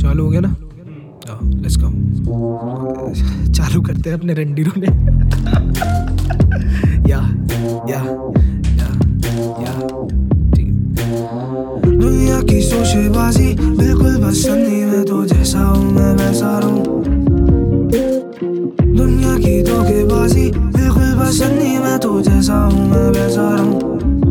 चालू हो गया ना? Let's go. चालू करते हैं अपने रंडीरों ने। या या या या ठीक है। दुनिया की शोशेबाजी बिल्कुल पसंद नहीं, मैं तो जैसा हूँ मैं वैसा रहूं। दुनिया की धोखेबाजी बिल्कुल पसंद नहीं, मैं तो जैसा हूँ मैं वैसा रहूं।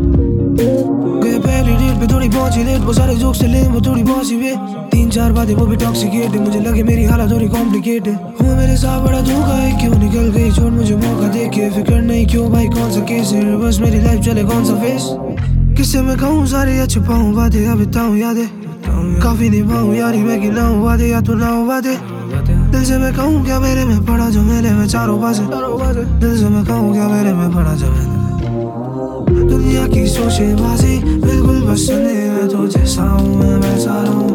पहली डेट पे थोड़ी पहुंची लेट, वो सारे जोक से ले वो थोड़ी बॉसी वे। 3-4 बातें वो भी टॉक्सिकेट है, मुझे लगे मेरी हालत थोड़ी कॉम्प्लिकेट है। वो मेरे साथ बड़ा धोखा है, क्यों निकल गई छोड़ मुझे मौका देके। फिक्र नहीं क्यों भाई कौन सा केस है, बस मेरी लाइफ चले कौन सा फेस। किससे मैं कहूँ सारे या छुपाऊँ बातें या बिताऊँ यादें। काफी निभाऊँ यारी मैं गिनाऊँ वादे या तू ना हो बातें। दिल से मैं कहूँ क्या मेरे में पड़ा जो मेरे में चारों पासे। दिल से मैं कहूँ क्या मेरे में पड़ा जो मेरे। दुनिया की शोशेबाजी बिल्कुल पसंद नहीं, मैं तो जैसा हूँ मैं वैसा रहूं।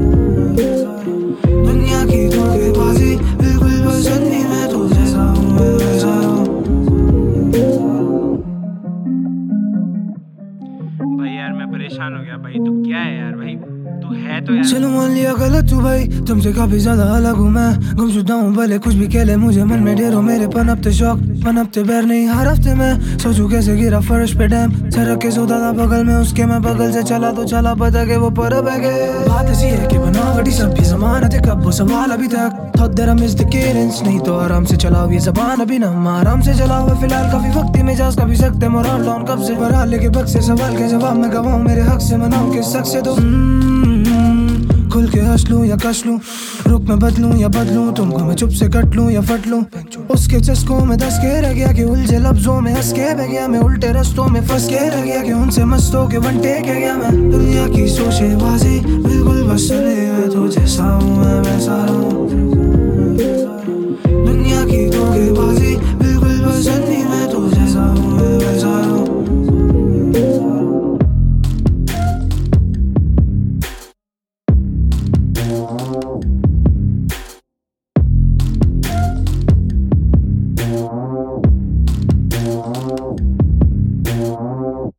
दुनिया की धोखेबाजी बिल्कुल पसंद नहीं, मैं तो जैसा हूँ मैं वैसा रहूं। भाई यार मैं परेशान हो गया भाई, तू क्या है यार भाई, तू है तो यार। चलो मान लिया गलत तू भाई, तुमसे काफी ज्यादा अलग हूँ मैं। गुमशुदा हूँ भले कुछ भी कह ले मुझे, मन में ढेरों मेरे पनपते शौक पनपते बैर नहीं हर हफ्ते मैं सोचूं कैसे गिरा फर्श पे डैम। सड़क के सोता था बगल में उसके, मैं बगल से चला तो चला पता के वो पर बह गए। बात ऐसी है कि बनावटी सब भी जमानत है, कब वो सवाल अभी तक थोड़ा देर मिस द केडेंस। नहीं तो आराम से चलाओ ये जबान अभी ना, आराम से चलाओ फिलहाल काफी वक्त में जा भी सकते मोरल डाउन कब से। बरा लेके बग से सवाल के जवाब मैं गवाऊं, मेरे हक से मनाऊं किस शक से। तो खुल के हंस लूं या कश लूं, रुख में बदलूं या बदलूं, तुमको मैं चुप से कट लूं या फट लूं। उसके चस्कों में दस के रह गया कि उलझे लफ्जों में हंस के बह गया मैं, उल्टे रस्तों में फंस के रह गया कि उनसे मस्त हो के वन टेक गया मैं। दुनिया की शोशेबाजी